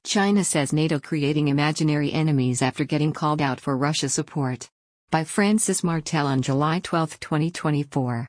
China says NATO creating imaginary enemies after getting called out for Russia support. By Francis Martel on July 12, 2024.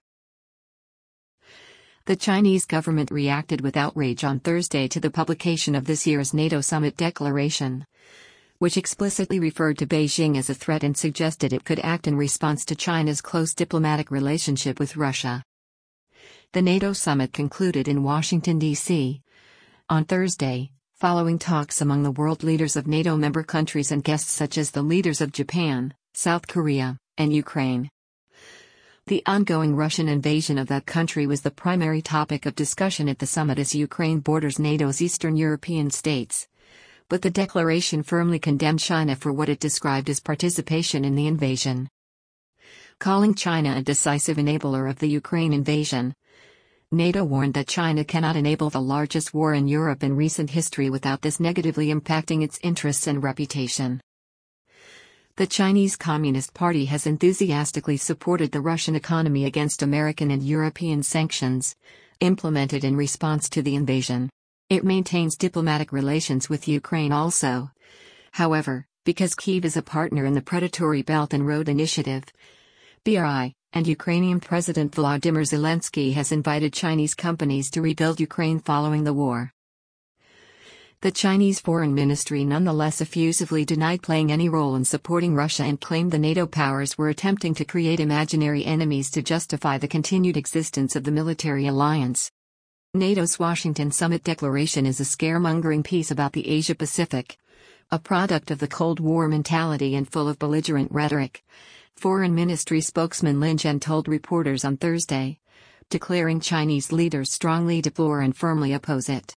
The Chinese government reacted with outrage on Thursday to the publication of this year's NATO summit declaration, which explicitly referred to Beijing as a threat and suggested it could act in response to China's close diplomatic relationship with Russia. The NATO summit concluded in Washington, D.C. on Thursday, following talks among the world leaders of NATO member countries and guests such as the leaders of Japan, South Korea, and Ukraine. The ongoing Russian invasion of that country was the primary topic of discussion at the summit as Ukraine borders NATO's Eastern European states. But the declaration firmly condemned China for what it described as participation in the invasion. Calling China a decisive enabler of the Ukraine invasion, NATO warned that China cannot enable the largest war in Europe in recent history without this negatively impacting its interests and reputation. The Chinese Communist Party has enthusiastically supported the Russian economy against American and European sanctions, implemented in response to the invasion. It maintains diplomatic relations with Ukraine also. However, because Kyiv is a partner in the predatory Belt and Road Initiative, BRI, and Ukrainian President Volodymyr Zelensky has invited Chinese companies to rebuild Ukraine following the war. The Chinese Foreign Ministry nonetheless effusively denied playing any role in supporting Russia and claimed the NATO powers were attempting to create imaginary enemies to justify the continued existence of the military alliance. NATO's Washington Summit Declaration is a scaremongering piece about the Asia-Pacific, a product of the Cold War mentality and full of belligerent rhetoric, Foreign Ministry spokesman Lin Jian told reporters on Thursday, declaring Chinese leaders strongly deplore and firmly oppose it.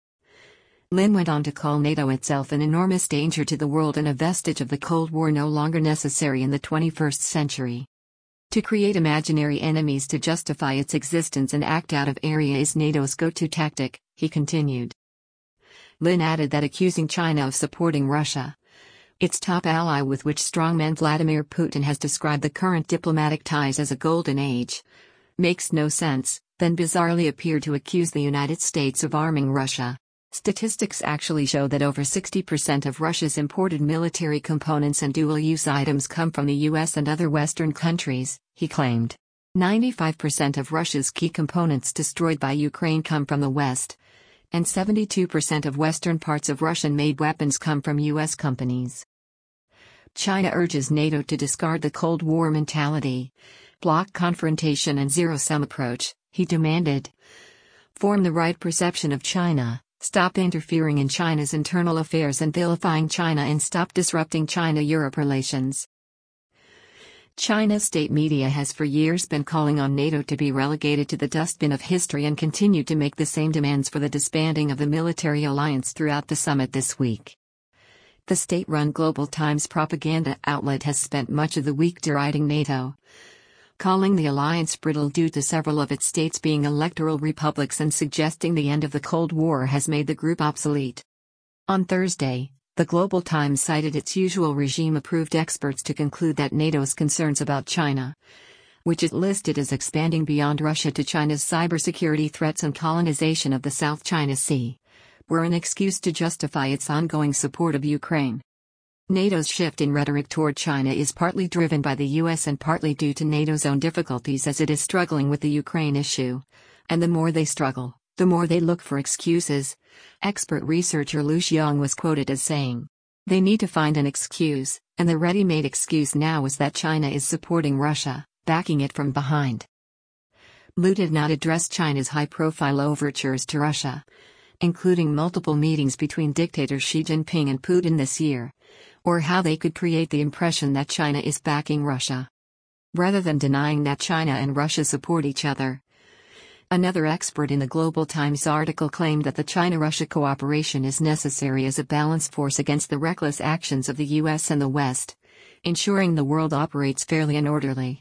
Lin went on to call NATO itself an enormous danger to the world and a vestige of the Cold War no longer necessary in the 21st century. To create imaginary enemies to justify its existence and act out of area is NATO's go-to tactic, he continued. Lin added that accusing China of supporting Russia, its top ally with which strongman Vladimir Putin has described the current diplomatic ties as a golden age, makes no sense, then bizarrely appeared to accuse the United States of arming Russia. Statistics actually show that over 60% of Russia's imported military components and dual-use items come from the US and other Western countries, he claimed. 95% of Russia's key components destroyed by Ukraine come from the West, and 72% of Western parts of Russian-made weapons come from US companies. China urges NATO to discard the Cold War mentality, block confrontation and zero-sum approach, he demanded. Form the right perception of China, stop interfering in China's internal affairs and vilifying China and stop disrupting China-Europe relations. China's state media has for years been calling on NATO to be relegated to the dustbin of history and continued to make the same demands for the disbanding of the military alliance throughout the summit this week. The state-run Global Times propaganda outlet has spent much of the week deriding NATO, calling the alliance brittle due to several of its states being electoral republics and suggesting the end of the Cold War has made the group obsolete. On Thursday, the Global Times cited its usual regime-approved experts to conclude that NATO's concerns about China, which it listed as expanding beyond Russia to China's cybersecurity threats and colonization of the South China Sea, were an excuse to justify its ongoing support of Ukraine. NATO's shift in rhetoric toward China is partly driven by the US and partly due to NATO's own difficulties as it is struggling with the Ukraine issue. And the more they struggle, the more they look for excuses. Expert researcher Lu Xiong was quoted as saying, "They need to find an excuse, and the ready-made excuse now is that China is supporting Russia, backing it from behind." Lu did not address China's high-profile overtures to Russia, including multiple meetings between dictator Xi Jinping and Putin this year, or how they could create the impression that China is backing Russia. Rather than denying that China and Russia support each other, another expert in the Global Times article claimed that the China-Russia cooperation is necessary as a balance force against the reckless actions of the US and the West, ensuring the world operates fairly and orderly.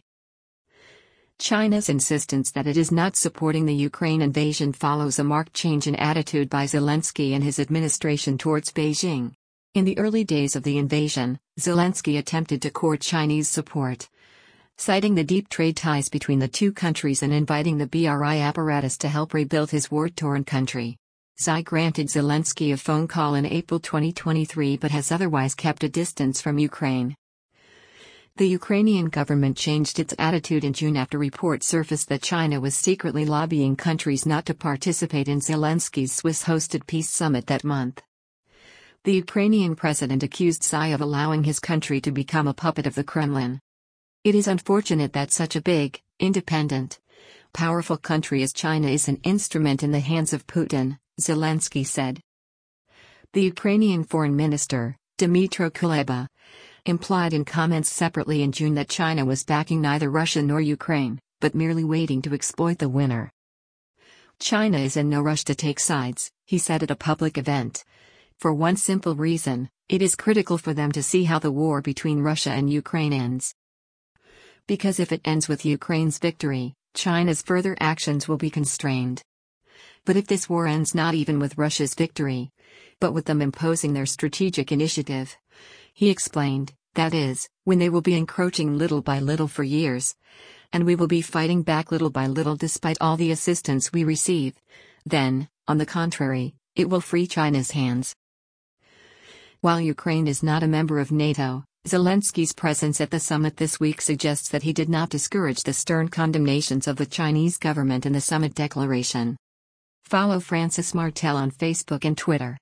China's insistence that it is not supporting the Ukraine invasion follows a marked change in attitude by Zelensky and his administration towards Beijing. In the early days of the invasion, Zelensky attempted to court Chinese support, citing the deep trade ties between the two countries and inviting the BRI apparatus to help rebuild his war-torn country. Xi granted Zelensky a phone call in April 2023 but has otherwise kept a distance from Ukraine. The Ukrainian government changed its attitude in June after reports surfaced that China was secretly lobbying countries not to participate in Zelensky's Swiss-hosted peace summit that month. The Ukrainian president accused Xi of allowing his country to become a puppet of the Kremlin. "It is unfortunate that such a big, independent, powerful country as China is an instrument in the hands of Putin," Zelensky said. The Ukrainian foreign minister, Dmytro Kuleba, implied in comments separately in June that China was backing neither Russia nor Ukraine, but merely waiting to exploit the winner. "China is in no rush to take sides," he said at a public event. "For one simple reason, it is critical for them to see how the war between Russia and Ukraine ends. Because if it ends with Ukraine's victory, China's further actions will be constrained. But if this war ends not even with Russia's victory, but with them imposing their strategic initiative," he explained, "that is, when they will be encroaching little by little for years, and we will be fighting back little by little despite all the assistance we receive, then, on the contrary, it will free China's hands." While Ukraine is not a member of NATO, Zelensky's presence at the summit this week suggests that he did not discourage the stern condemnations of the Chinese government in the summit declaration. Follow Francis Martel on Facebook and Twitter.